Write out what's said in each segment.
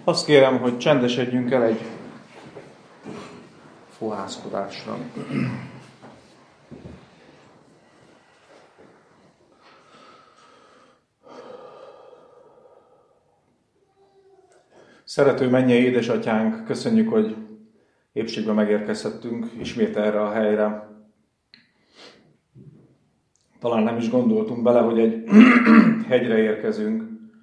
Azt kérem, hogy csendesedjünk el egy fohászkodásra. Szerető mennyei édesatyánk, köszönjük, hogy épségben megérkezhettünk ismét erre a helyre. Talán nem is gondoltunk bele, hogy egy hegyre érkezünk.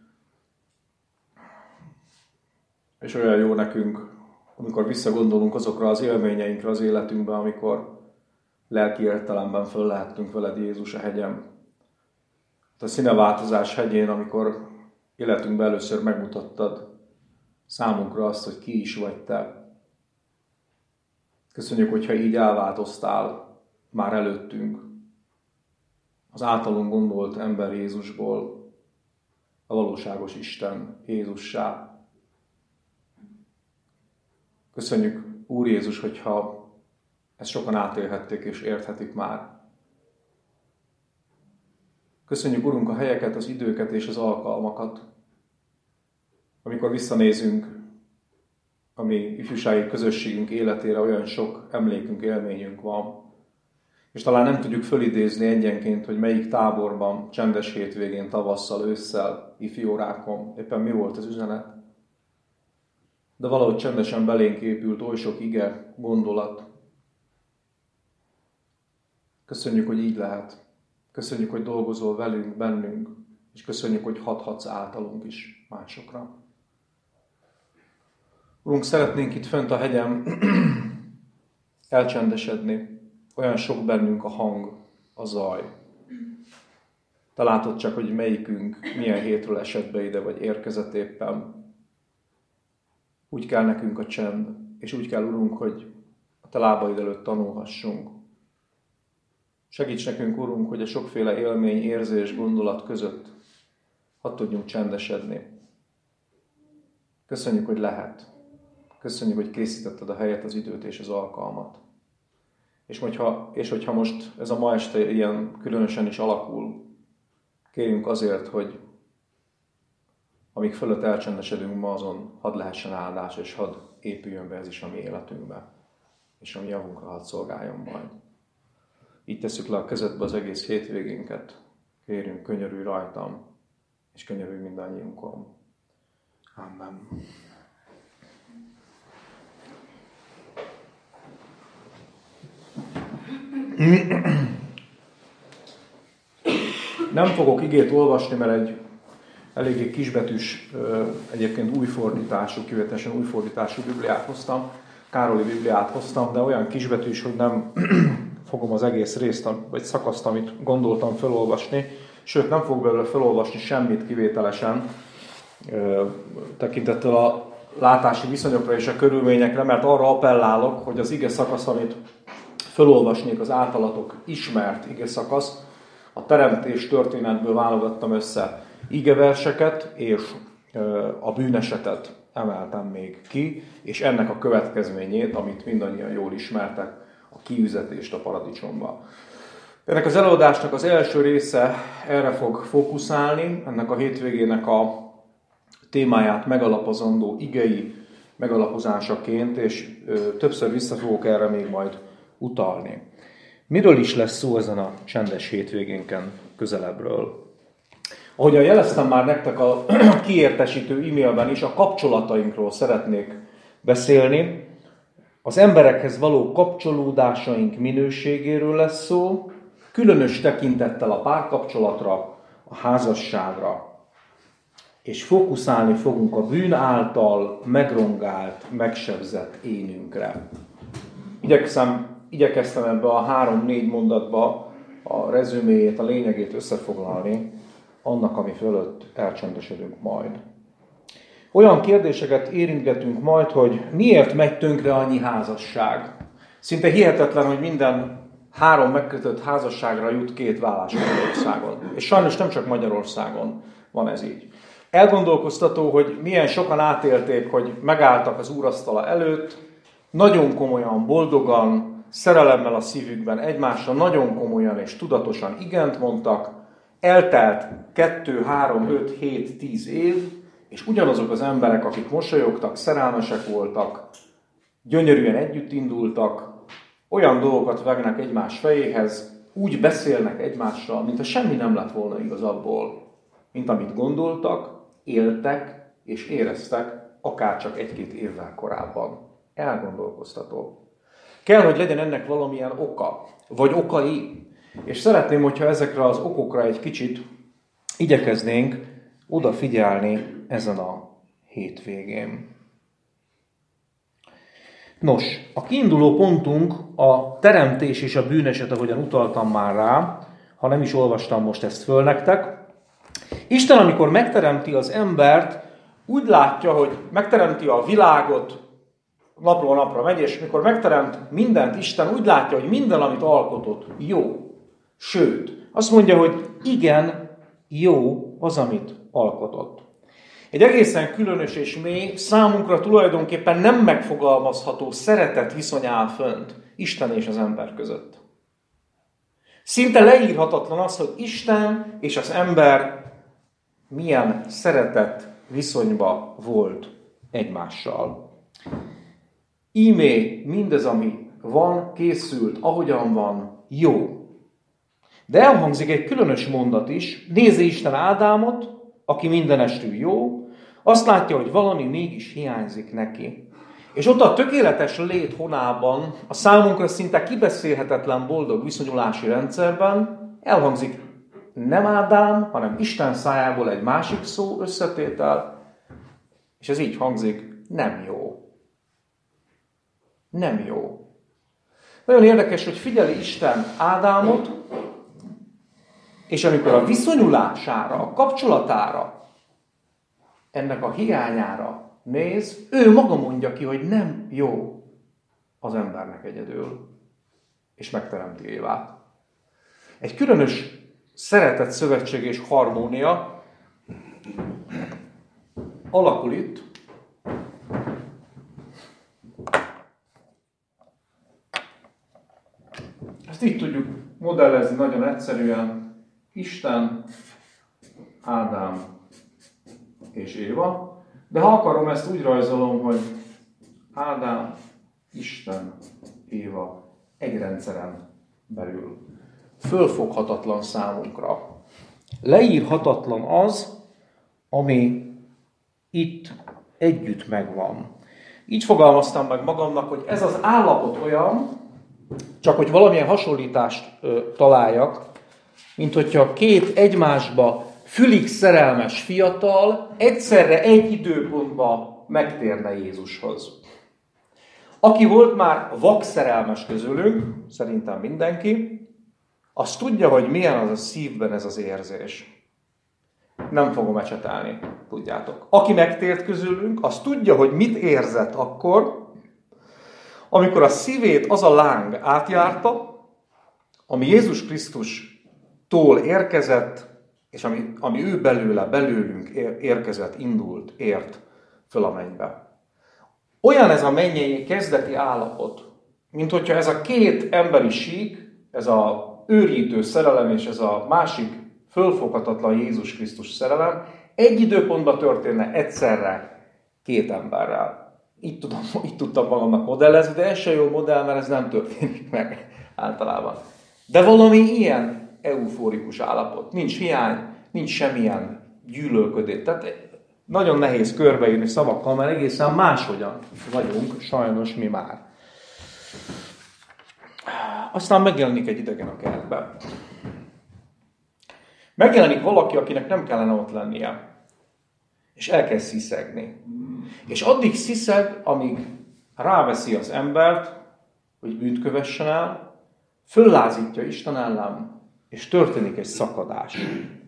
És olyan jó nekünk, amikor visszagondolunk azokra az élményeinkre az életünkben, amikor lelki értelemben föl lehettünk veled, Jézus, a hegyen. A színeváltozás hegyén, amikor életünkben először megmutattad számunkra azt, hogy ki is vagy te. Köszönjük, hogyha így elváltoztál már előttünk az általunk gondolt ember Jézusból a valóságos Isten Jézussá. Köszönjük, Úr Jézus, hogyha ezt sokan átélhették és érthetik már. Köszönjük, Urunk, a helyeket, az időket és az alkalmakat, amikor visszanézünk a mi ifjúsági közösségünk életére, olyan sok emlékünk, élményünk van, és talán nem tudjuk fölidézni egyenként, hogy melyik táborban, csendes hétvégén, tavasszal, ősszel, ifjórákon éppen mi volt az üzenet. De valahogy csendesen belénk épült oly sok ige, gondolat. Köszönjük, hogy így lehet. Köszönjük, hogy dolgozol velünk, bennünk, és köszönjük, hogy hathatsz általunk is másokra. Urunk, szeretnénk itt fönt a hegyen elcsendesedni. Olyan sok bennünk a hang, a zaj. Te látod csak, hogy melyikünk milyen hétről esett be ide, vagy érkezett éppen. Úgy kell nekünk a csend, és úgy kell, Urunk, hogy a te lábaid előtt tanulhassunk. Segíts nekünk, Urunk, hogy a sokféle élmény, érzés, gondolat között hadd tudjunk csendesedni. Köszönjük, hogy lehet. Köszönjük, hogy készítetted a helyet, az időt és az alkalmat. És hogyha most ez a ma este ilyen különösen is alakul, kérjünk azért, hogy amíg fölött elcsendesedünk ma, azon hadd lehessen áldás, és hadd épüljön be ez is a mi életünkbe, és a mi javunkra hadd szolgáljon majd. Így tesszük le a kezedbe az egész hétvégénket. Kérjünk, könyörülj rajtam, és könyörülj mindannyiunkon. Amen. Nem fogok igét olvasni, mert egy eléggé kisbetűs, egyébként újfordítású, kivételesen újfordítású Bibliát hoztam, Károli Bibliát hoztam, de olyan kisbetűs, hogy nem fogom az egész részt, vagy szakaszt, amit gondoltam felolvasni, sőt nem fogok belőle felolvasni semmit kivételesen, tekintettel a látási viszonyokra és a körülményekre, mert arra appellálok, hogy az ige szakasz, amit felolvasnék, az általatok ismert ige szakasz, a teremtés történetből válogattam össze igeverseket, és a bűnesetet emeltem még ki, és ennek a következményét, amit mindannyian jól ismertek, a kiüzetést a paradicsomba. Ennek az előadásnak az első része erre fog fókuszálni, ennek a hétvégének a témáját megalapozandó igei megalapozásaként, és többször vissza fogok erre még majd utalni. Miről is lesz szó ezen a csendes hétvégénken közelebbről? Ahogyan jeleztem már nektek a kiértesítő e-mailben is, a kapcsolatainkról szeretnék beszélni. Az emberekhez való kapcsolódásaink minőségéről lesz szó, különös tekintettel a párkapcsolatra, a házasságra. És fókuszálni fogunk a bűn által megrongált, megsebzett énünkre. Igyekeztem ebbe a 3-4 mondatba a rezüméjét, a lényegét összefoglalni annak, ami fölött elcsendesedünk majd. Olyan kérdéseket érintgetünk majd, hogy miért megy tönkre annyi házasság. Szinte hihetetlen, hogy minden 3 megkötött házasságra jut 2 vállás Magyarországon. És sajnos nem csak Magyarországon van ez így. Elgondolkoztató, hogy milyen sokan átélték, hogy megálltak az úrasztala előtt, nagyon komolyan, boldogan, szerelemmel a szívükben egymásra, nagyon komolyan és tudatosan igent mondtak, eltelt 2, 3, 5, 7, 10 év, és ugyanazok az emberek, akik mosolyogtak, szerelmesek voltak, gyönyörűen együtt indultak, olyan dolgokat vegnek egymás fejéhez, úgy beszélnek egymással, mintha semmi nem lett volna igaz abból, mint amit gondoltak, éltek és éreztek, akár csak 1-2 évvel korábban. Elgondolkoztató. Kell, hogy legyen ennek valamilyen oka, vagy okai. És szeretném, hogyha ezekre az okokra egy kicsit igyekeznénk odafigyelni ezen a hétvégén. Nos, a kiinduló pontunk a teremtés és a bűneset, ahogyan utaltam már rá, ha nem is olvastam most ezt föl nektek. Isten, amikor megteremti az embert, úgy látja, hogy megteremti a világot, napról napra megy, és mikor megteremt mindent Isten, úgy látja, hogy minden, amit alkotott, jó. Sőt, azt mondja, hogy igen, jó az, amit alkotott. Egy egészen különös és mély, számunkra tulajdonképpen nem megfogalmazható szeretet viszony áll fönt Isten és az ember között. Szinte leírhatatlan az, hogy Isten és az ember milyen szeretett viszonyba volt egymással. Íme mindez, ami van, készült, ahogyan van, jó. De elhangzik egy különös mondat is, nézze Isten Ádámot, aki mindenestül jó, azt látja, hogy valami mégis hiányzik neki. És ott a tökéletes lét honában, a számunkra szinte kibeszélhetetlen boldog viszonyulási rendszerben elhangzik nem Ádám, hanem Isten szájából egy másik szó összetétel, és ez így hangzik, nem jó. Nem jó. Nagyon érdekes, hogy figyeli Isten Ádámot, és amikor a viszonyulására, a kapcsolatára, ennek a hiányára néz, ő maga mondja ki, hogy nem jó az embernek egyedül, és megteremti Évát. Egy különös szeretet, szövetség és harmónia alakul itt. Ezt így tudjuk modellezni nagyon egyszerűen. Isten, Ádám és Éva. De ha akarom, ezt úgy rajzolom, hogy Ádám, Isten, Éva egy rendszeren belül. Fölfoghatatlan számunkra. Leírhatatlan az, ami itt együtt megvan. Így fogalmaztam meg magamnak, hogy ez az állapot olyan, csak hogy valamilyen hasonlítást találjak, mint hogyha 2 egymásba fülig szerelmes fiatal egyszerre egy időpontban megtérne Jézushoz. Aki volt már vakszerelmes közülünk, szerintem mindenki, az tudja, hogy milyen az a szívben ez az érzés. Nem fogom ecsetelni, tudjátok. Aki megtért közülünk, az tudja, hogy mit érzett akkor, amikor a szívét az a láng átjárta, ami Jézus Krisztustól érkezett, és ami ő belőlünk érkezett, indult, ért föl a mennybe. Olyan ez a mennyei kezdeti állapot, mint hogyha ez a 2 emberi sík, ez a őrítő szerelem és ez a másik fölfoghatatlan Jézus Krisztus szerelem egy időpontban történne egyszerre 2 emberrel. Így tudtam magamnak modellezni, de ez se jó modell, mert ez nem történik meg általában. De valami ilyen eufórikus állapot. Nincs hiány, nincs semmilyen gyűlölködés. Tehát nagyon nehéz körbeírni szavakkal, mert egészen máshogyan vagyunk, sajnos mi már. Aztán megjelenik egy idegen a kertben. Megjelenik valaki, akinek nem kellene ott lennie. És elkezd sziszegni. És addig sziszeg, amíg ráveszi az embert, hogy bűnt kövessen el, föllázítja Isten ellen, és történik egy szakadás.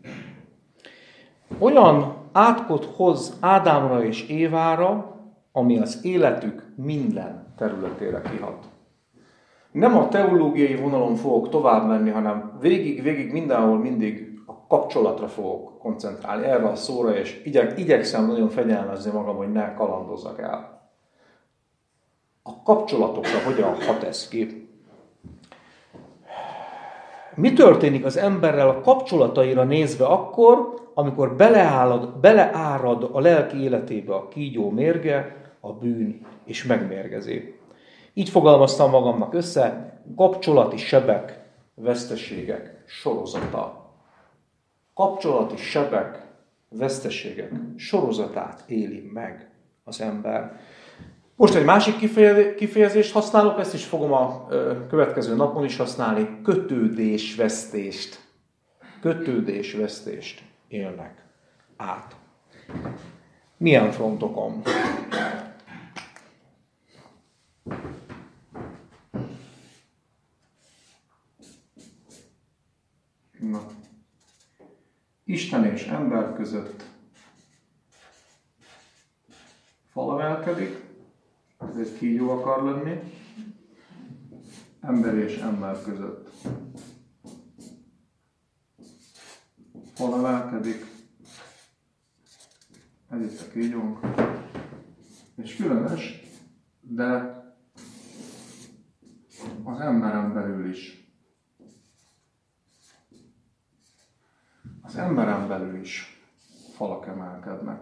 Olyan átkot hoz Ádámra és Évára, ami az életük minden területére kihat. Nem a teológiai vonalon fogok tovább menni, hanem végig mindenhol mindig a kapcsolatra fogok koncentrálni, erre a szóra, és igyekszem nagyon fegyelmezni magam, hogy ne kalandozzak el. A kapcsolatokra hogyan hat ez ki? mi történik az emberrel a kapcsolataira nézve akkor, amikor beleárad a lelki életébe a kígyó mérge, a bűn és megmérgezi. Így fogalmaztam magamnak össze, kapcsolati sebek, veszteségek sorozata. Kapcsolati sebek, veszteségek sorozatát éli meg az ember. Most egy másik kifejezést használok, ezt is fogom a következő napon is használni, kötődésvesztést. Kötődésvesztést élnek át. Milyen frontokon? Na. Isten és ember között fal emelkedik, ez egy kígyó akar lenni, ember és ember között fal emelkedik, ez itt a kígyónk, és különös, de az emberen belül is. Az emberen belül is falak emelkednek.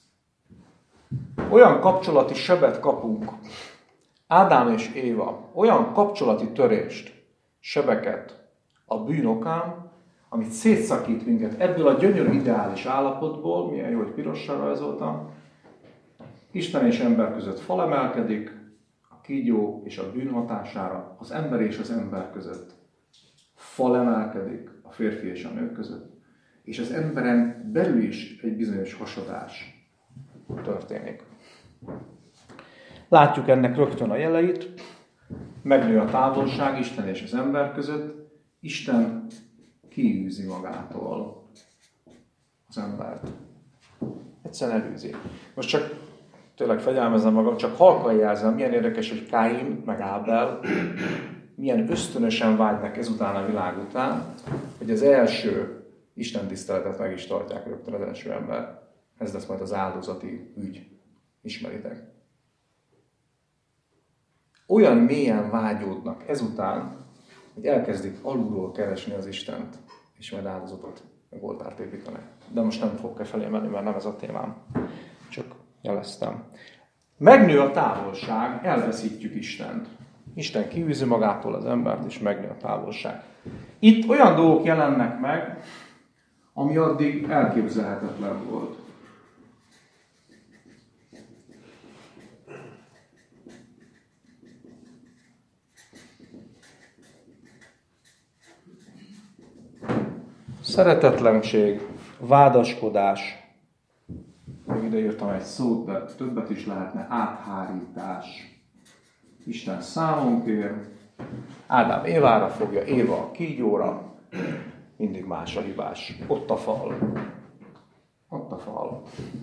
Olyan kapcsolati sebet kapunk, Ádám és Éva, olyan kapcsolati törést, sebeket a bűn okán, amit szétszakít minket ebből a gyönyörű ideális állapotból, milyen jó, hogy pirossal rajzoltam, Isten és ember között fal emelkedik, a kígyó és a bűn hatására az ember és az ember között fal emelkedik, a férfi és a nő között, és az emberen belül is egy bizonyos hasadás történik. Látjuk ennek rögtön a jeleit, megnő a távolság Isten és az ember között, Isten kiűzi magától az embert. Egyszerűen elűzi. Most csak tényleg fegyelmezem magam, csak halkan jelzem, milyen érdekes, hogy Káin meg Ábel milyen ösztönösen vágynak ezután a világ után, hogy az első Isten tiszteletet meg is tartják rögtön az első ember. Ez lesz majd az áldozati ügy. Ismeritek. Olyan mélyen vágyódnak ezután, hogy elkezdik alulról keresni az Istent, és majd áldozatot, meg oltárt építeni. De most nem fogok felé menni, mert nem ez a témám. Csak jeleztem. Megnő a távolság, elveszítjük Istent. Isten kiűzi magától az embert, és megnő a távolság. Itt olyan dolgok jelennek meg, ami addig elképzelhetetlen volt. Szeretetlenség, vádaskodás, még ide írtam egy szót, de többet is lehetne, áthárítás. Isten számon kér, Ádám Évára fogja, Éva a kígyóra, mindig más a hibás. Ott a fal. Ott a fal.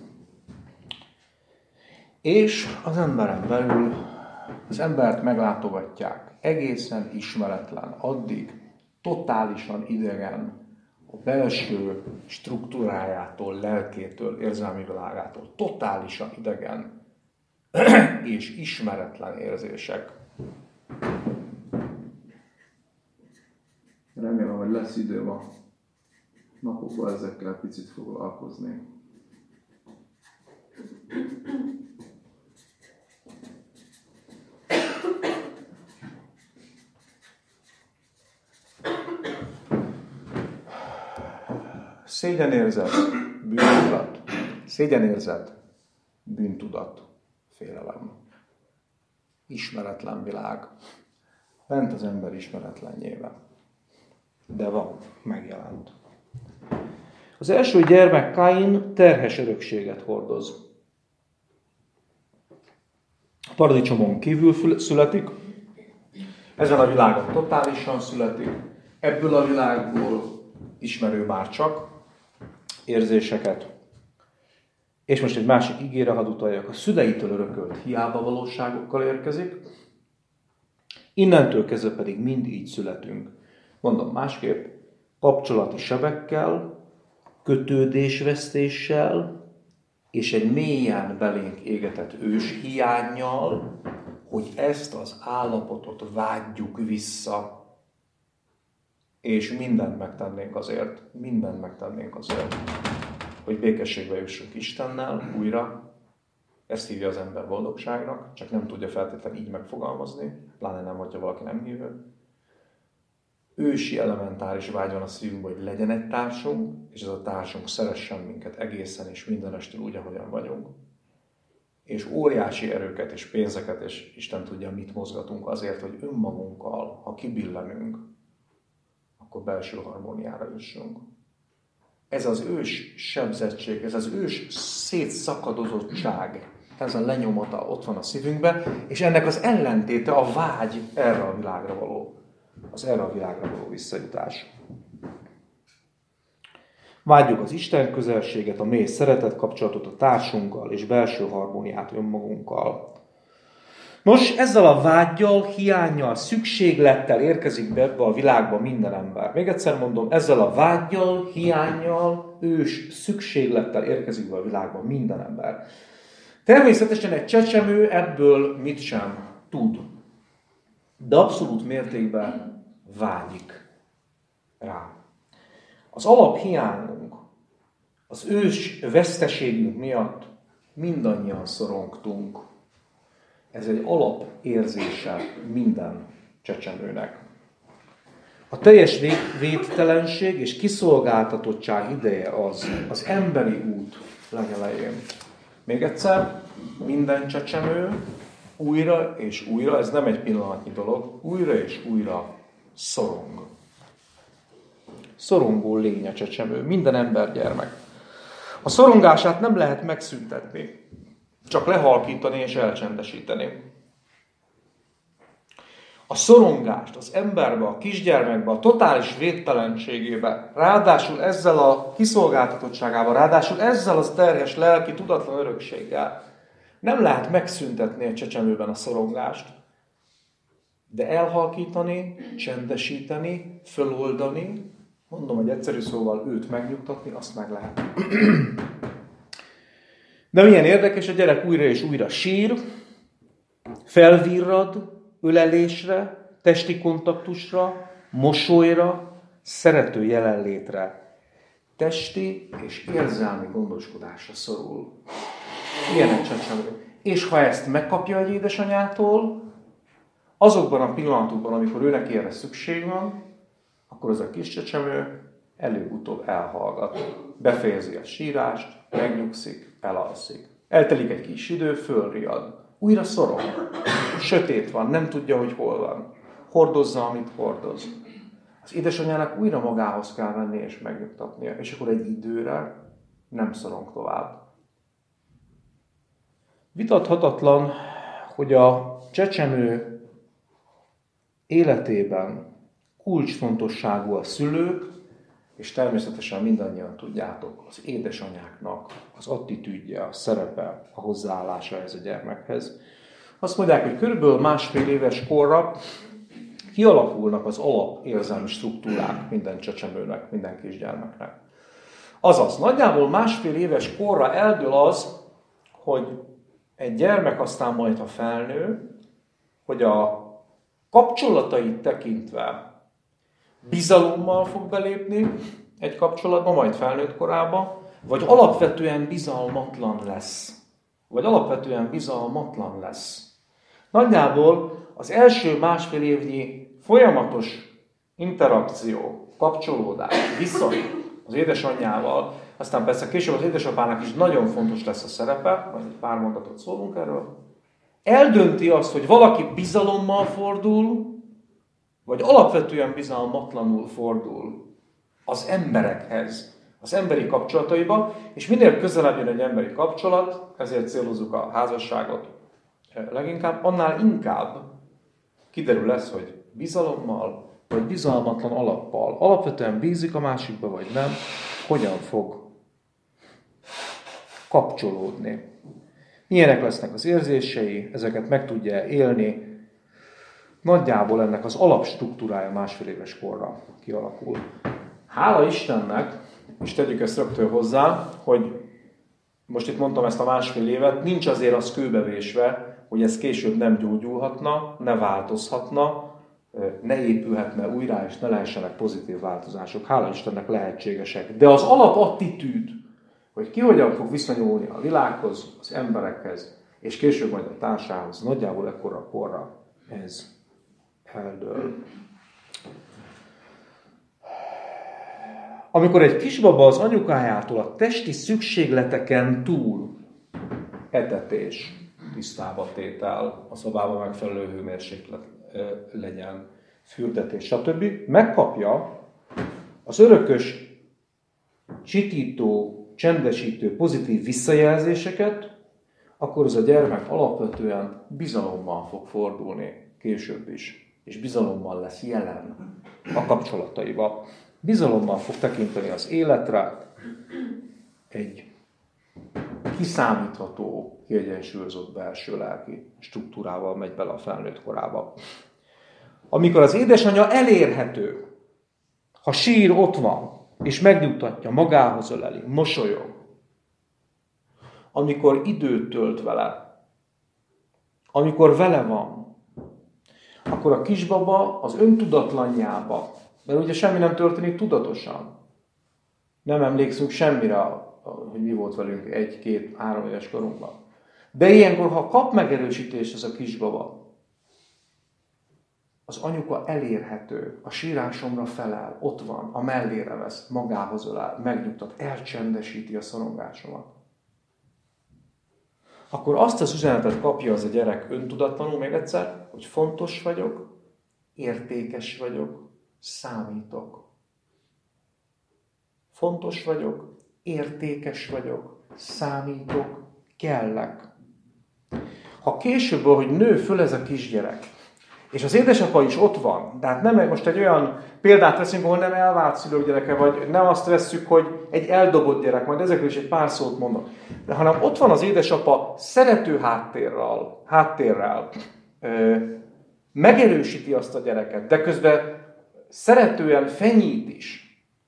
És az emberen belül az embert meglátogatják. Egészen ismeretlen, addig totálisan idegen a belső struktúrájától, lelkétől, érzelmi világától. Totálisan idegen és ismeretlen érzések. Remélem, hogy lesz időm a napokban ezekkel picit foglalkozni. Szégyenérzet, bűntudat. Szégyenérzet, bűntudat, félelem. Ismeretlen világ. Bent az ember ismeretlenjében. De van, megjelent. Az első gyermek Káin terhes örökséget hordoz. A paradicsomon kívül születik, ezen a világon totálisan születik, ebből a világból ismerő már csak érzéseket. És most egy másik ígére hadd utaljak, a szüleitől örökölt hiába valóságokkal érkezik, innentől kezdve pedig mind így születünk. Mondom másképp, kapcsolati sebekkel, kötődésvesztéssel, és egy mélyen belénk égetett őshiánnyal, hogy ezt az állapotot vágyjuk vissza. és mindent megtennénk azért, hogy békességbe jussunk Istennel újra. Ezt hívja az ember boldogságnak, csak nem tudja feltétlenül így megfogalmazni, pláne nem, hogyha valaki nem hívő. Ősi elementáris vágy van a szívünkben, hogy legyen egy társunk, és ez a társunk szeressen minket egészen és mindenestől úgy, ahogyan vagyunk. És óriási erőket és pénzeket, és Isten tudja, mit mozgatunk azért, hogy önmagunkkal, ha kibillenünk, akkor belső harmóniára jussunk. Ez az ős sebzettség, ez az ős szétszakadozottság, ez a lenyomata ott van a szívünkben, és ennek az ellentéte a vágy erre a világra való, visszajutás. Vágyjuk az Isten közelséget, a mély szeretet kapcsolatot a társunkkal, és belső harmóniát önmagunkkal. Nos, ezzel a vággyal, hiánnyal, szükséglettel érkezik be ebbe a világba minden ember. Még egyszer mondom, ezzel a vággyal, hiánnyal, ős szükséglettel érkezik be a világba minden ember. Természetesen egy csecsemő ebből mit sem tud, de abszolút mértékben vágyik rá. Az alaphiányunk, az ős veszteségünk miatt mindannyian szorongtunk. Ez egy alapérzése minden csecsemőnek. A teljes védtelenség és kiszolgáltatottság ideje az emberi út legelején. Még egyszer, minden csecsemő újra és újra, ez nem egy pillanatnyi dolog, újra és újra szorong. Szorongó lény a csecsemő, minden embergyermek. A szorongását nem lehet megszüntetni, csak lehalkítani és elcsendesíteni. A szorongást az emberbe, a kisgyermekbe, a totális védtelenségébe, ráadásul ezzel a kiszolgáltatottságával, ráadásul ezzel az terhes lelki tudatlan örökséggel nem lehet megszüntetni a csecsemőben a szorongást, de elhalkítani, csendesíteni, föloldani, mondom, hogy egyszerű szóval őt megnyugtatni, azt meg lehet. De milyen érdekes, a gyerek újra és újra sír, felvirrad, ölelésre, testi kontaktusra, mosolyra, szerető jelenlétre, testi és érzelmi gondoskodásra szorul. Ilyen egy csecsemő. És ha ezt megkapja egy édesanyától, azokban a pillanatokban, amikor őnek erre szükség van, akkor az a kis csecsemő előbb-utóbb elhallgat. Befejezi a sírást, megnyugszik, elalszik. Eltelik egy kis idő, fölriad. Újra szorong. Sötét van, nem tudja, hogy hol van. Hordozza, amit hordoz. Az édesanyjának újra magához kell venni és megnyugtatnia, és akkor egy időre nem szorong tovább. Vitathatatlan, hogy a csecsemő életében kulcsfontosságú a szülők, és természetesen mindannyian tudjátok, az édesanyáknak az attitűdje, a szerepe, a hozzáállása ez a gyermekhez. Azt mondják, hogy körülbelül 1,5 éves korra kialakulnak az alapérzelmi struktúrák minden csecsemőnek, minden kisgyermeknek. Azaz, nagyjából 1,5 éves korra eldől az, hogy egy gyermek aztán majd, ha felnő, hogy a kapcsolatait tekintve bizalommal fog belépni egy kapcsolatba, majd felnőtt korában, vagy alapvetően bizalmatlan lesz. Nagyjából az első 1,5 évnyi folyamatos interakció, kapcsolódás, viszony az édesanyjával, aztán persze később az édesapának is nagyon fontos lesz a szerepe, majd egy pár mondatot szólunk erről, eldönti azt, hogy valaki bizalommal fordul, vagy alapvetően bizalmatlanul fordul az emberekhez, az emberi kapcsolataiba, és minél közelebb jön egy emberi kapcsolat, ezért célozzuk a házasságot leginkább, annál inkább kiderül lesz, hogy bizalommal, vagy bizalmatlan alappal, alapvetően bízik a másikba, vagy nem, hogyan fog kapcsolódni. Milyenek lesznek az érzései, ezeket meg tudja élni. Nagyjából ennek az alapstruktúrája 1,5 éves korra kialakul. Hála Istennek, és tegyük ezt rögtön hozzá, hogy most itt mondtam ezt a 1,5 évet, nincs azért az kőbevésve, hogy ez később nem gyógyulhatna, ne változhatna, ne épülhetne újrá, és ne lehessenek pozitív változások. Hála Istennek lehetségesek. De az alapattitűd, hogy ki hogyan fog viszonyulni a világhoz, az emberekhez, és később majd a társához, nagyjából ekkora korra ez eldől. Amikor egy kisbaba az anyukájától a testi szükségleteken túl etetés, tisztába tétel, a szobában megfelelő hőmérséklet legyen, fürdetés, stb. Megkapja az örökös, csitító, csendesítő, pozitív visszajelzéseket, akkor az a gyermek alapvetően bizalommal fog fordulni később is. És bizalommal lesz jelen a kapcsolataiba. Bizalommal fog tekinteni az életre, egy kiszámítható, kiegyensúlyozott belső lelki struktúrával megy bele a felnőtt korába. Amikor az édesanyja elérhető, ha sír, ott van, és megnyugtatja, magához öleli, mosolyog, amikor időt tölt vele, amikor vele van, akkor a kisbaba az öntudatlanjába, mert ugye semmi nem történik tudatosan. Nem emlékszünk semmire, hogy mi volt velünk 1, 2, 3 éves korunkban. De ilyenkor, ha kap megerősítést ez a kisbaba, az anyuka elérhető, a sírásomra felel, ott van, a mellére vesz, magához ölel, megnyugtat, elcsendesíti a szorongásomat. Akkor azt az üzenetet kapja az a gyerek öntudatlanul még egyszer, hogy fontos vagyok, értékes vagyok, számítok. Fontos vagyok, értékes vagyok, számítok, kellek. Ha később, hogy nő föl ez a kisgyerek, és az édesapa is ott van, tehát nem most egy olyan példát veszünk, ahol nem elvált szülők gyereke, vagy nem azt vesszük, hogy egy eldobott gyerek, majd ezekről is egy pár szót mondok, de hanem ott van az édesapa szerető háttérrel, megerősíti azt a gyereket, de közben szeretően fenyít is,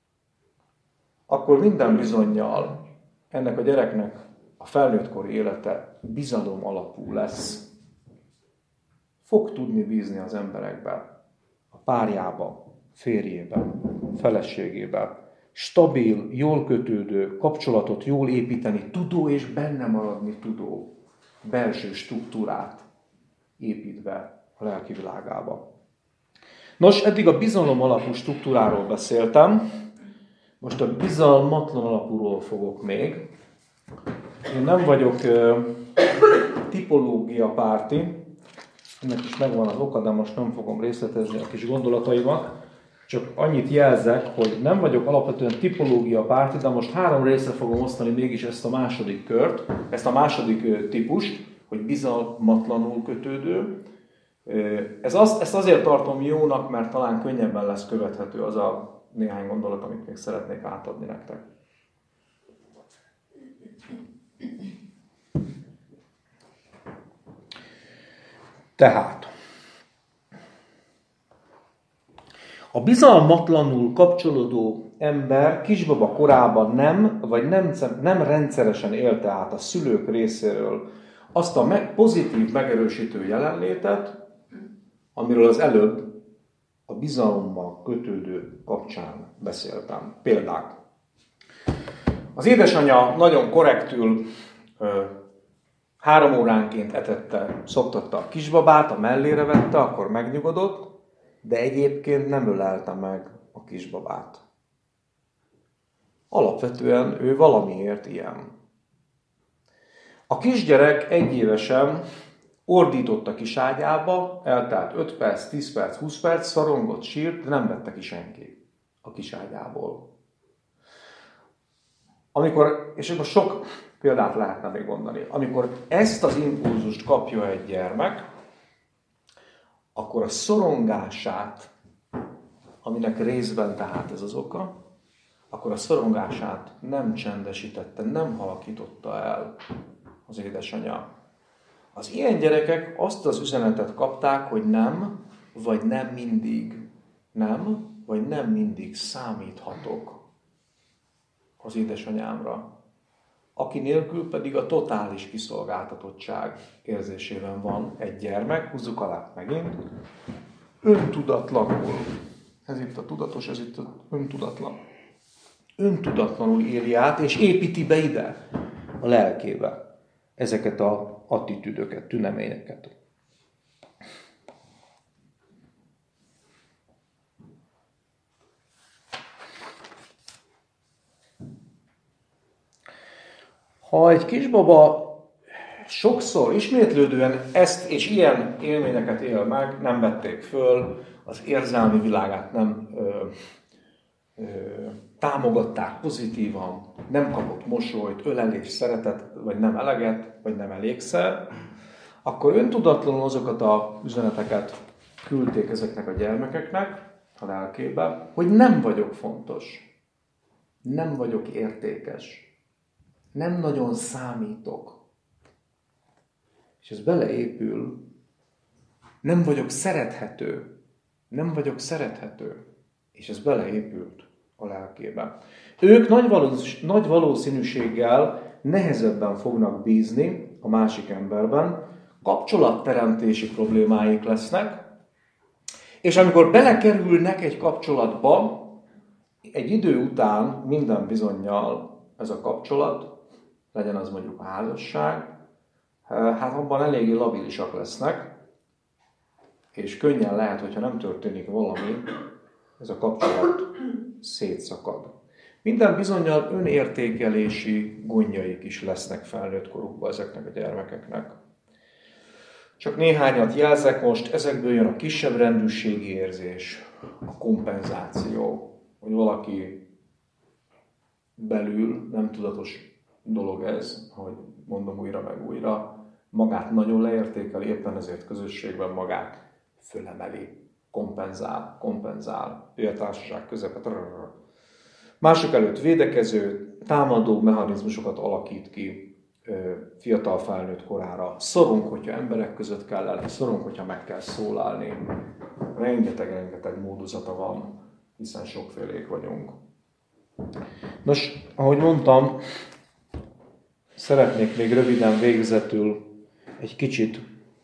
akkor minden bizonnyal ennek a gyereknek a felnőttkori élete bizalom alapú lesz. Fog tudni bízni az emberekbe, a párjába, férjébe, feleségébe. Stabil, jól kötődő, kapcsolatot jól építeni, tudó és benne maradni tudó belső struktúrát épít be a lelki világába. Nos, eddig a bizalom alapú struktúráról beszéltem, most a bizalmatlan alapúról fogok még. Én nem vagyok tipológia párti, ennek is megvan az oka, de most nem fogom részletezni a kis gondolataimat. Csak annyit jelzek, hogy nem vagyok alapvetően tipológia párti, de most 3 részre fogom osztani mégis ezt a második kört, ezt a második típust, hogy bizalmatlanul kötődő. Ezt azért tartom jónak, mert talán könnyebben lesz követhető az a néhány gondolat, amit még szeretnék átadni nektek. Tehát, a bizalmatlanul kapcsolódó ember kisbaba korában nem rendszeresen élte át a szülők részéről azt a pozitív megerősítő jelenlétet, amiről az előbb a bizalommal kötődő kapcsán beszéltem. Példák. Az édesanyja nagyon korrektül 3 óránként etette, szoptatta a kisbabát, a mellére vette, akkor megnyugodott, de egyébként nem ölelte meg a kisbabát. Alapvetően ő valamiért ilyen. A kisgyerek 1 évesen ordított a kis ágyába, eltelt 5 perc, 10 perc, 20 perc, szorongott, sírt, de nem vette ki senki a kis ágyából. És most sok példát lehetne még mondani. Amikor ezt az impulzust kapja egy gyermek, akkor a szorongását, aminek részben tehát ez az oka, akkor a szorongását nem csendesítette, nem halakította el az édesanyja. Az ilyen gyerekek azt az üzenetet kapták, hogy nem, vagy nem mindig számíthatok az édesanyámra, aki nélkül pedig a totális kiszolgáltatottság érzésében van egy gyermek, húzzuk alá megint, öntudatlanul, ez itt a tudatos, ez itt a öntudatlan. Öntudatlanul éli át, és építi be ide a lelkébe ezeket az attitűdöket, tüneményeket. Ha egy kisbaba sokszor, ismétlődően ezt és ilyen élményeket él meg, nem vették föl, az érzelmi világát nem támogatták pozitívan, nem kapott mosolyt, ölelést, szeretet, vagy nem eleget, vagy nem elégszer, akkor öntudatlanul azokat az üzeneteket küldték ezeknek a gyermekeknek a lelkébe, hogy nem vagyok fontos, nem vagyok értékes, nem nagyon számítok. És ez beleépül, nem vagyok szerethető, nem vagyok szerethető. És ez beleépült a lelkébe. Ők nagy valószínűséggel nehezebben fognak bízni a másik emberben, kapcsolatteremtési problémáik lesznek, és amikor belekerülnek egy kapcsolatba, egy idő után minden bizonnyal ez a kapcsolat, legyen az mondjuk a házasság, hát abban eléggé labilisak lesznek, és könnyen lehet, hogyha nem történik valami, ez a kapcsolat szétszakad. Minden bizonnyal önértékelési gondjaik is lesznek felnőtt korukban ezeknek a gyermekeknek. Csak néhányat jelzek most, ezekből jön a kisebb rendűségi érzés, a kompenzáció, hogy valaki belül, nem tudatos dolog ez, ahogy mondom újra meg újra, magát nagyon leértékeli, éppen ezért közösségben magát fölemeli, kompenzál, ő a társaság közepet. Mások előtt védekező, támadó mechanizmusokat alakít ki fiatal felnőtt korára. Szorunk, hogyha emberek között kell lenni, szorunk, hogyha meg kell szólalni. Rengeteg módozata van, hiszen sokfélék vagyunk. Nos, ahogy mondtam, szeretnék még röviden végzetül egy kicsit,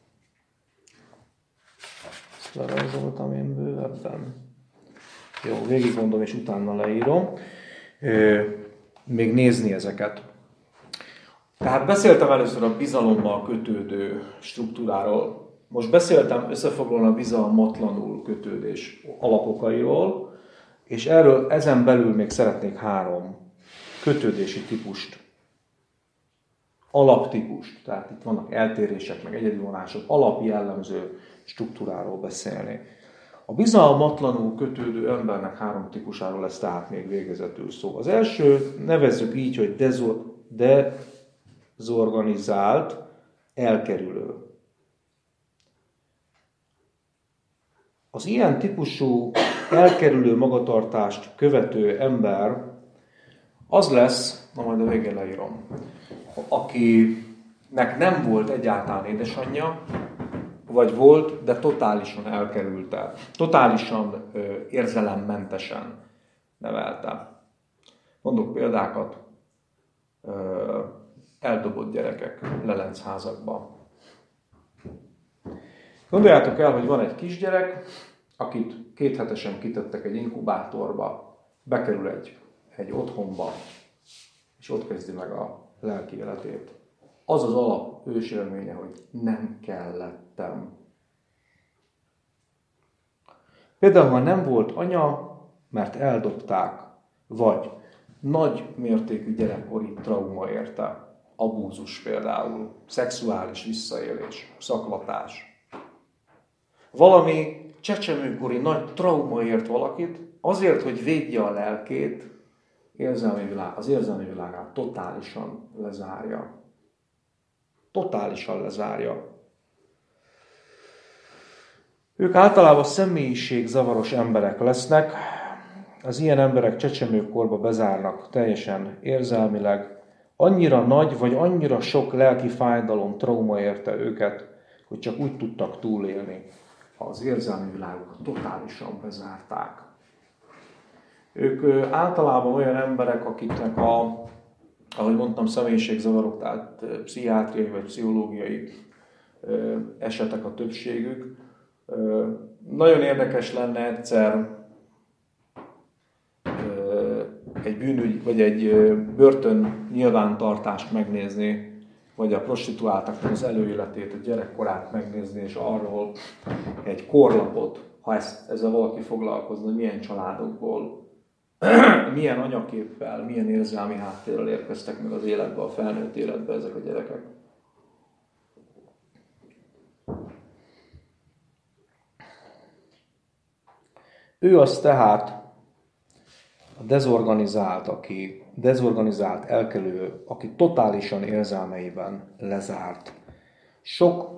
ezt lerajzoltam én bővebben. Jó, végigmondom és utána leírom. Még nézni ezeket. Tehát beszéltem először a bizalommal kötődő struktúráról. Most beszéltem összefoglalóan a bizalmatlanul kötődés alapokairól, és ezen belül még szeretnék 3 kötődési típust, alaptípust, tehát itt vannak eltérések, meg egyedülvonások, alapjellemző struktúráról beszélni. A bizalmatlanul kötődő embernek 3 típusáról lesz tehát még végezetül szó. Az első, nevezzük így, hogy dezorganizált, elkerülő. Az ilyen típusú elkerülő magatartást követő ember az lesz, na majd a végén leírom, akinek nem volt egyáltalán édesanyja, vagy volt, de totálisan elkerülte, totálisan érzelemmentesen nevelte. Mondok példákat, eldobott gyerekek lelencházakban. Gondoljátok el, hogy van egy kisgyerek, akit 2 hetesen kitettek egy inkubátorba, bekerül egy otthonba, és ott kezdi meg a lelki életét. Az az alap ősélménye, hogy nem kellettem. Például, ha nem volt anya, mert eldobták, vagy nagy mértékű gyerekkori trauma érte, abúzus például, szexuális visszaélés, szaklatás. Valami csecsemőkori nagy trauma ért valakit, azért, hogy védje a lelkét, az érzelmi világát totálisan lezárja. Totálisan lezárja. Ők általában személyiségzavaros emberek lesznek. Az ilyen emberek csecsemőkorba bezárnak teljesen érzelmileg. Annyira nagy, vagy annyira sok lelki fájdalom, trauma érte őket, hogy csak úgy tudtak túlélni. Az érzelmi világokat totálisan bezárták. Ők általában olyan emberek, akiknek ahogy mondtam, személyiségzavarok, tehát pszichiátriai vagy pszichológiai esetek a többségük, Nagyon érdekes lenne egyszer egy bűnügy, vagy egy börtön nyilvántartást megnézni, vagy a prostituáltaknak az előéletét, a gyerekkorát megnézni, és arról egy korlapot, ha ezzel valaki foglalkozna, milyen családokból, milyen anyaképpel, milyen érzelmi háttérrel érkeztek meg az életbe, a felnőtt életbe ezek a gyerekek. Ő az tehát a dezorganizált elkelő, aki totálisan érzelmeiben lezárt. Sok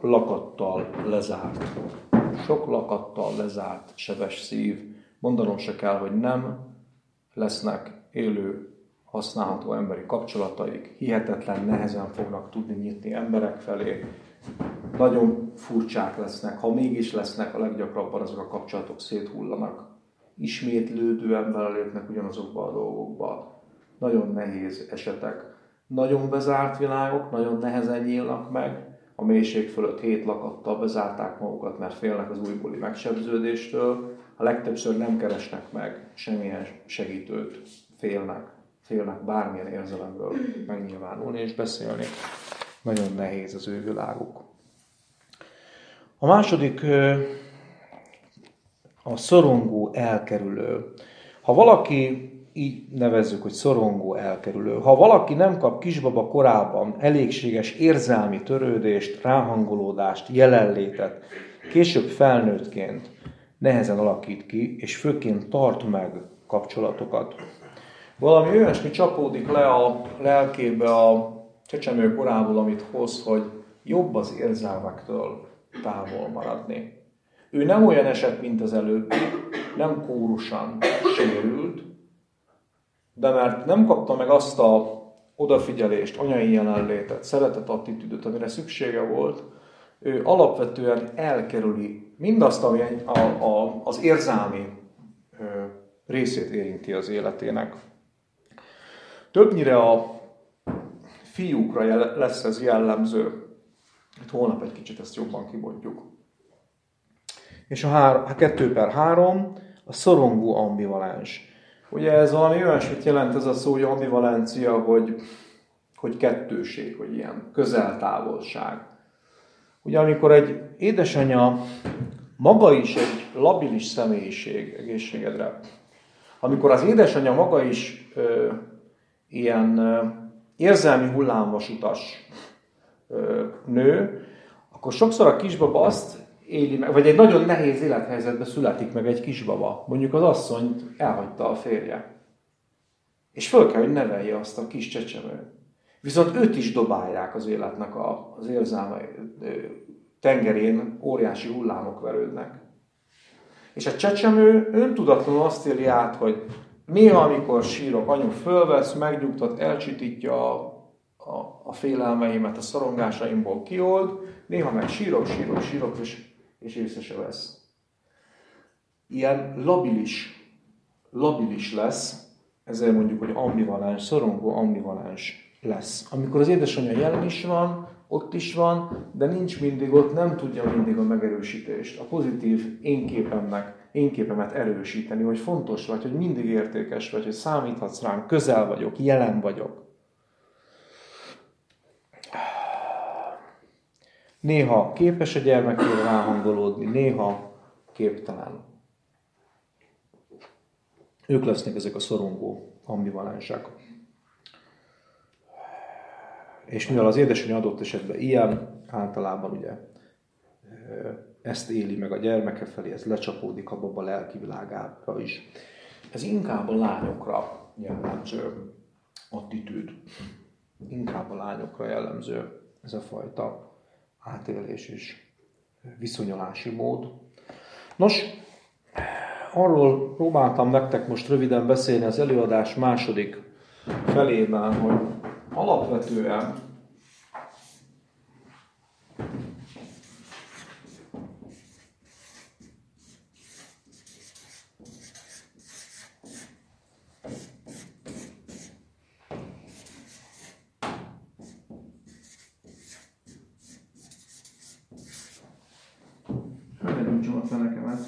lakattal lezárt sebes szív. Mondanom se kell, hogy nem lesznek élő, használható emberi kapcsolataik, hihetetlen nehezen fognak tudni nyitni emberek felé, nagyon furcsák lesznek, ha mégis lesznek, a leggyakrabban azok a kapcsolatok széthullanak, ismétlődően belelépnek ugyanazokba a dolgokba, nagyon nehéz esetek, nagyon bezárt világok, nagyon nehezen nyílnak meg, a mélység fölött 7 lakattal bezárták magukat, mert félnek az újbóli megsebződéstől, a legtöbbször nem keresnek meg semmilyen segítőt, félnek bármilyen érzelemből megnyilvánulni és beszélni. Nagyon nehéz az ő világuk. A második a szorongó elkerülő. Ha valaki, így nevezzük, hogy szorongó elkerülő, ha valaki nem kap kisbaba korában elégséges érzelmi törődést, ráhangolódást, jelenlétet, később felnőttként nehezen alakít ki, és főként tart meg kapcsolatokat. Valami olyasmi csapódik le a lelkébe a csecsemő korából, amit hoz, hogy jobb az érzelmektől távol maradni. Ő nem olyan eset, mint az előbbi, nem kórusan sérült, de mert nem kapta meg azt a odafigyelést, anyai jelenlétet, szeretet attitűdöt, amire szüksége volt, ő alapvetően elkerüli mindazt, ami az érzelmi részét érinti az életének. Többnyire a fiúkra lesz ez jellemző. Hát holnap egy kicsit ezt jobban kibontjuk. És a 2/3 a szorongó ambivalens. Ugye ez valami olyasmit jelent ez a szó, hogy ambivalencia, hogy kettőség, hogy ilyen közel-távolság. Ugye amikor egy édesanyja maga is egy labilis személyiség egészségedre, amikor az édesanyja maga is ilyen érzelmi hullámvasutas nő, akkor sokszor a kisbaba azt éli meg, vagy egy nagyon nehéz élethelyzetben születik meg egy kisbaba. Mondjuk az asszonyt elhagyta a férje. És föl kell, hogy nevelje azt a kis csecsemőt. Viszont őt is dobálják az életnek az érzelmei tengerén, óriási hullámok verődnek. És a csecsemő öntudatlanul azt éli át, hogy néha, amikor sírok, anyu fölvesz, megnyugtat, elcsitítja a félelmeimet, a szorongásaimból kiold, néha meg sírok, és észre se vesz. Ilyen labilis lesz, ezért mondjuk, hogy ambivalens, szorongó ambivalens lesz. Amikor az édesanyja jelen is van, ott is van, de nincs mindig ott, nem tudja mindig a megerősítést, a pozitív énképemet erősíteni, hogy fontos vagy, hogy mindig értékes vagy, hogy számíthatsz rám, közel vagyok, jelen vagyok. Néha képes a gyermekére ráhangolódni, néha képtelen. Ők lesznek ezek a szorongó ambivalensek. És mivel az édesanyja adott esetben ilyen, általában ugye ezt éli meg a gyermeke felé, ez lecsapódik a baba lelki világára is. Ez inkább a lányokra jellemző attitűd. Inkább a lányokra jellemző ez a fajta átélés és viszonyulási mód. Nos, arról próbáltam nektek most röviden beszélni az előadás második felében, hogy alapvetően roncsom a fenekemet.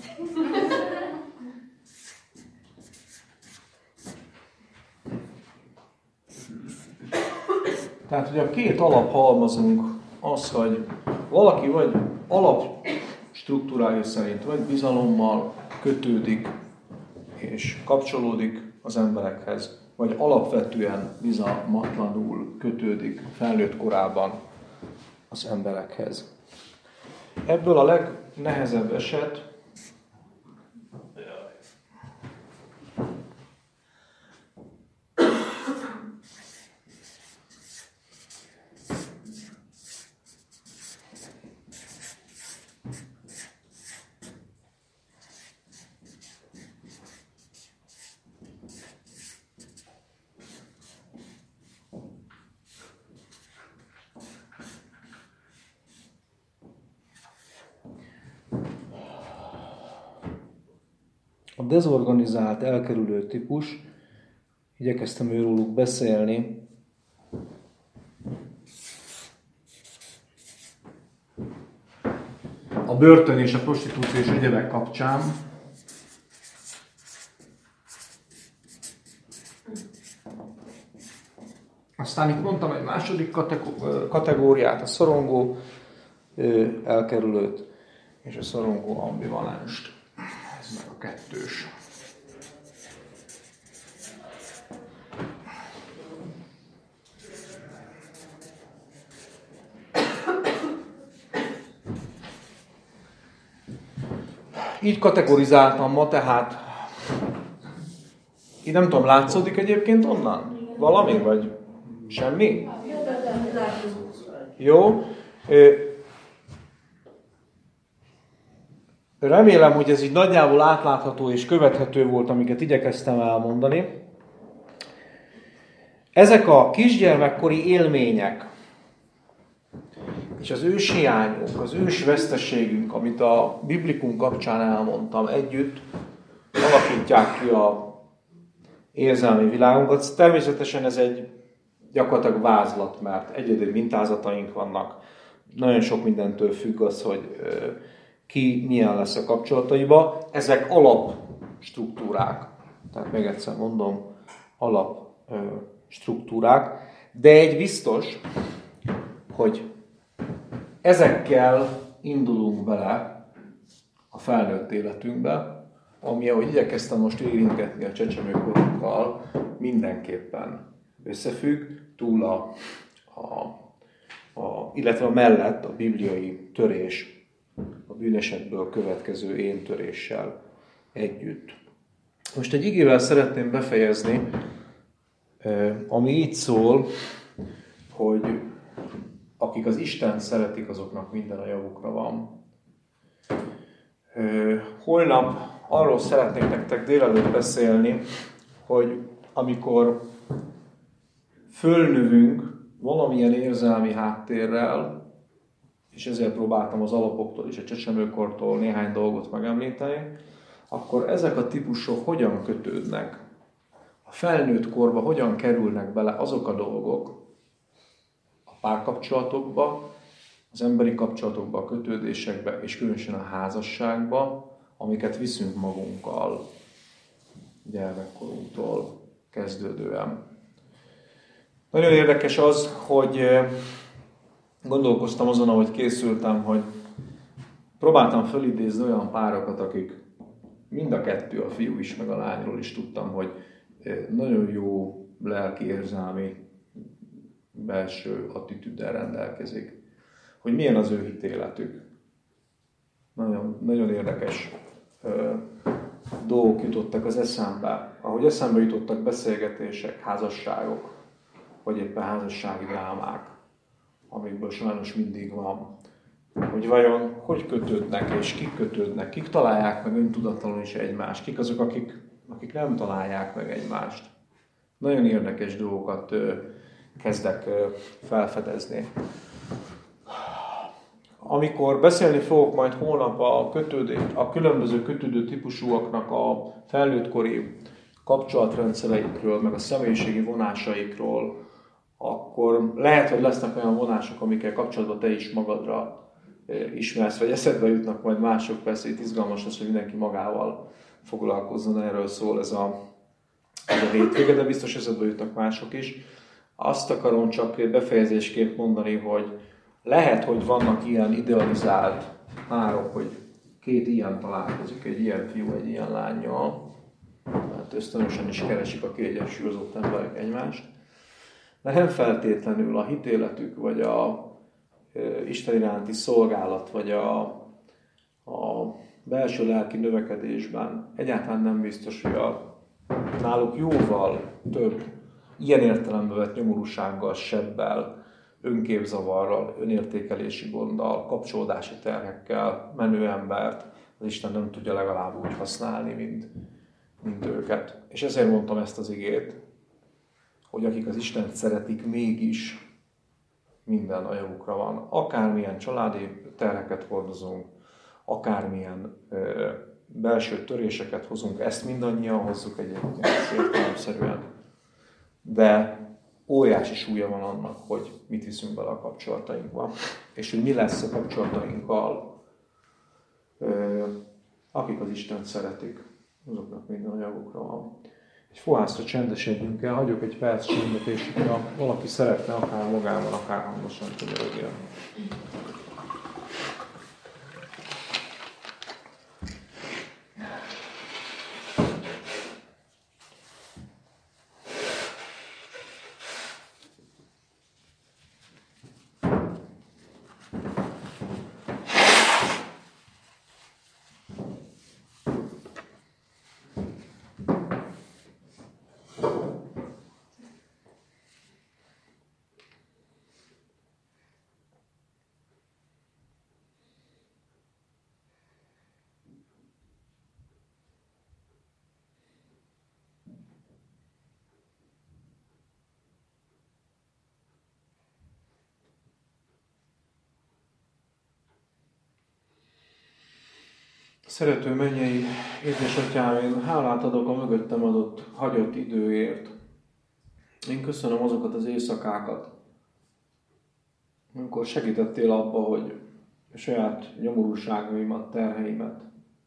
Tehát ugye a két alaphalmazunk az, hogy valaki vagy alapstruktúrája szerint vagy bizalommal kötődik és kapcsolódik az emberekhez, vagy alapvetően bizalmatlanul kötődik felnőtt korában az emberekhez. Ebből a legnehezebb eset a dezorganizált, elkerülő típus, igyekeztem őróluk beszélni. A börtön és a prostitúció és egyebek kapcsán. Aztán itt mondtam egy második kategóriát, a szorongó elkerülőt és a szorongó ambivalenst. Ez meg a kettős. Így kategorizáltam ma, tehát így nem tudom, látszódik egyébként onnan? Valami, vagy semmi? Jó. Remélem, hogy ez így nagyjából átlátható és követhető volt, amiket igyekeztem elmondani. Ezek a kisgyermekkori élmények, és az őshiányunk, az ősveszteségünk, amit a biblikum kapcsán elmondtam, együtt alakítják ki a érzelmi világunkat. Természetesen ez egy gyakorlatilag vázlat, mert egyedi mintázataink vannak. Nagyon sok mindentől függ az, hogy ki milyen lesz a kapcsolataiba. Ezek alapstruktúrák. Tehát még egyszer mondom, alapstruktúrák. De egy biztos, hogy ezekkel indulunk bele a felnőtt életünkbe, ami, ahogy igyekeztem most érintgetni a csecsemőkorunkkal, mindenképpen összefügg, túl illetve a mellett a bibliai törés, a bűnesetből következő én töréssel együtt. Most egy igével szeretném befejezni, ami így szól, hogy akik az Istent szeretik, azoknak minden a javukra van. Holnap arról szeretnék nektek délelőtt beszélni, hogy amikor fölnövünk valamilyen érzelmi háttérrel, és ezért próbáltam az alapoktól és a csecsemőkortól néhány dolgot megemlíteni, akkor ezek a típusok hogyan kötődnek? A felnőtt korba hogyan kerülnek bele azok a dolgok a párkapcsolatokba, az emberi kapcsolatokba, a kötődésekbe, és különösen a házasságba, amiket viszünk magunkkal gyermekkorunktól kezdődően. Nagyon érdekes az, hogy gondolkoztam azon, ahogy készültem, hogy próbáltam fölidézni olyan párokat, akik mind a kettő, a fiú is, meg a lányról is tudtam, hogy nagyon jó lelki érzelmi belső attitűddel rendelkezik. Hogy milyen az ő hitéletük. Nagyon, nagyon érdekes dolgok jutottak az eszembe. Ahogy eszembe jutottak beszélgetések, házasságok, vagy éppen házassági drámák, amikből sajnos mindig van. Hogy vajon hogy kötődnek, és kik kötődnek, kik találják meg öntudatlanul is egymást, kik azok, akik nem találják meg egymást. Nagyon érdekes dolgokat kezdek felfedezni. Amikor beszélni fogok majd holnap a különböző kötődő típusúaknak a felnőttkori kapcsolatrendszereikről, meg a személyiségi vonásaikról, akkor lehet, hogy lesznek olyan vonások, amikkel kapcsolatban te is magadra ismersz, vagy eszedbe jutnak majd mások, persze itt izgalmas az, hogy mindenki magával foglalkozzon, erről szól ez a hétvége, de biztos eszedbe jutnak mások is. Azt akarom csak befejezésként mondani, hogy lehet, hogy vannak ilyen idealizált párok, hogy két ilyen találkozik, egy ilyen fiú, egy ilyen lánnyal, mert ösztönösen is keresik a kiegyensúlyozott emberek egymást, de nem feltétlenül a hitéletük, vagy a Isten iránti szolgálat, vagy a belső lelki növekedésben egyáltalán nem biztos, hogy náluk jóval több ilyen értelembe vett nyomorúsággal, sebbel, önképzavarral, önértékelési gonddal, kapcsolódási terhekkel menő embert az Isten nem tudja legalább úgy használni, mint őket. És ezért mondtam ezt az igét, hogy akik az Istent szeretik, mégis minden a javukra van. Akármilyen családi terheket hordozunk, akármilyen belső töréseket hozunk, ezt mindannyian hozzuk egyébként értelemszerűen. De óriási súlya van annak, hogy mit viszünk bele a kapcsolatainkba, és hogy mi lesz a kapcsolatainkkal, akik az Istent szeretik, azoknak minden a javukra van. Egy fohászra csendesedjünk el, hagyjuk egy perc csendet, és ha valaki szeretne, akár magában, akár hangosan könyörögjen. Szerető mennyei édesatyám, én hálát adok a mögöttem adott, hagyott időért. Én köszönöm azokat az éjszakákat, amikor segítettél abba, hogy a saját nyomorúságaimat, terheimet,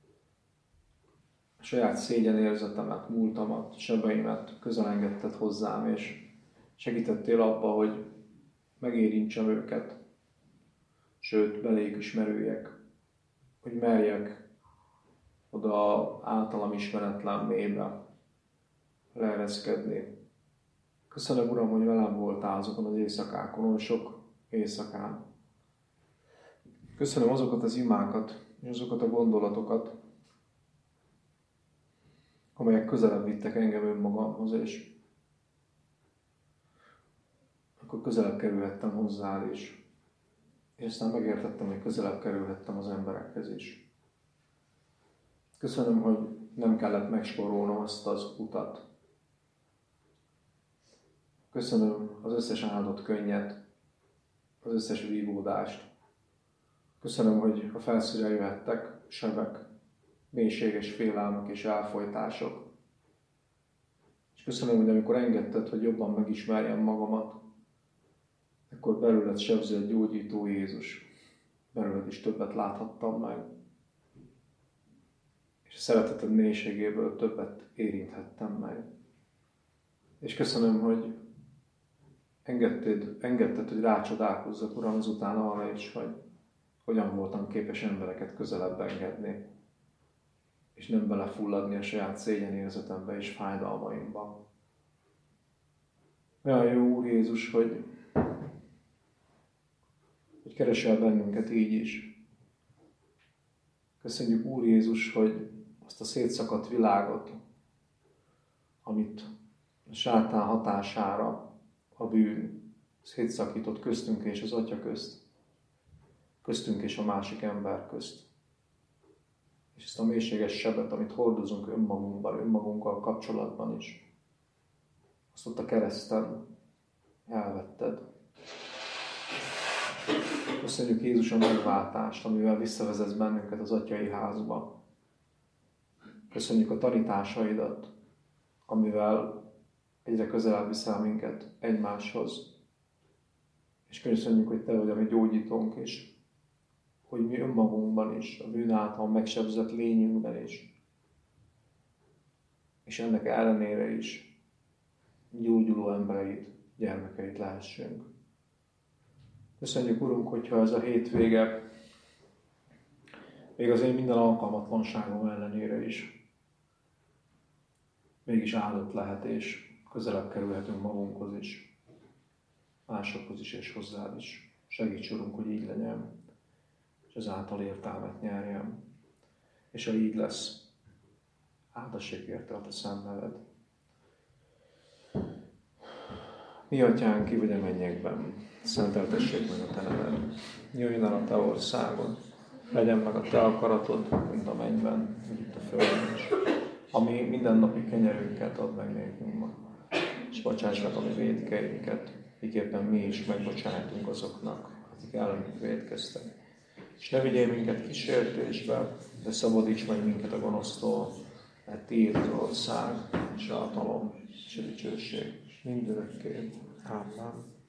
a saját szégyenérzetemet, múltamat, sebeimet közelengedted hozzám, és segítettél abba, hogy megérintsem őket, sőt, beléjük is merüljek, hogy merjek oda általam ismeretlen mélybe leereszkedni. Köszönöm, Uram, hogy velem voltál azokon az éjszakákon, olyan sok éjszakán. Köszönöm azokat az imákat, és azokat a gondolatokat, amelyek közelebb vittek engem önmagamhoz, és akkor közelebb kerülhettem hozzád is. És aztán megértettem, hogy közelebb kerülhettem az emberekhez is. Köszönöm, hogy nem kellett megspórolnom azt az utat. Köszönöm az összes áldott könnyet, az összes vívódást. Köszönöm, hogy a felszínre jöhettek sebek, mélységes félelmek és elfojtások. És köszönöm, hogy amikor engedted, hogy jobban megismerjem magamat, akkor belőled sebzett gyógyító Jézus. Belőled is többet láthattam meg. És a szereteted mélységéből többet érinthettem meg. És köszönöm, hogy engedted, hogy rácsodálkozzak, Uram, azután arra is, hogy hogyan voltam képes embereket közelebb engedni, és nem belefulladni a saját szégyenérzetembe és fájdalmaimba. Olyan jó, Úr Jézus, hogy keresel bennünket így is. Köszönjük, Úr Jézus, hogy azt a szétszakadt világot, amit a sátán hatására a bűn szétszakított köztünk és az Atya közt, köztünk és a másik ember közt. És ezt a mélységes sebet, amit hordozunk önmagunkban, önmagunkkal kapcsolatban is, azt ott a kereszten elvetted. Köszönjük, Jézus, a megváltást, amivel visszavezetsz bennünket az Atyai házba. Köszönjük a tanításaidat, amivel egyre közelebb viszel minket egymáshoz. És köszönjük, hogy te vagy a mi gyógyítónk is. hogy mi önmagunkban is, a bűn által megsebzett lényünkben is, és ennek ellenére is gyógyuló embereit, gyermekeit lehessünk. Köszönjük, Urunk, hogyha ez a hétvége még az én minden alkalmatlanságom ellenére is mégis áldott lehet, és közelebb kerülhetünk magunkhoz is, másokhoz is, és hozzád is. Segíts, Urunk, hogy így legyen, és ezáltal értelmet nyerjem. És ha így lesz, áldassék érte a te szent neved. Mi atyánk, ki vagy a mennyekben, szenteltessék meg a te neved. Jöjjön el a te országod, legyen meg a te akaratod, mint a mennyben, úgy itt a földön is. Ami mindennapi kenyerünket ad meg nékünk ma, és bocsáss meg a mi vétkeinket, miképpen mi is megbocsájtunk azoknak, akik ellenünk vétkeztek. És ne vigyél minket kísértésbe, de szabadíts meg minket a gonosztól, mert tiéd az ország, és a hatalom, és a dicsőség, mindörökké. Amen.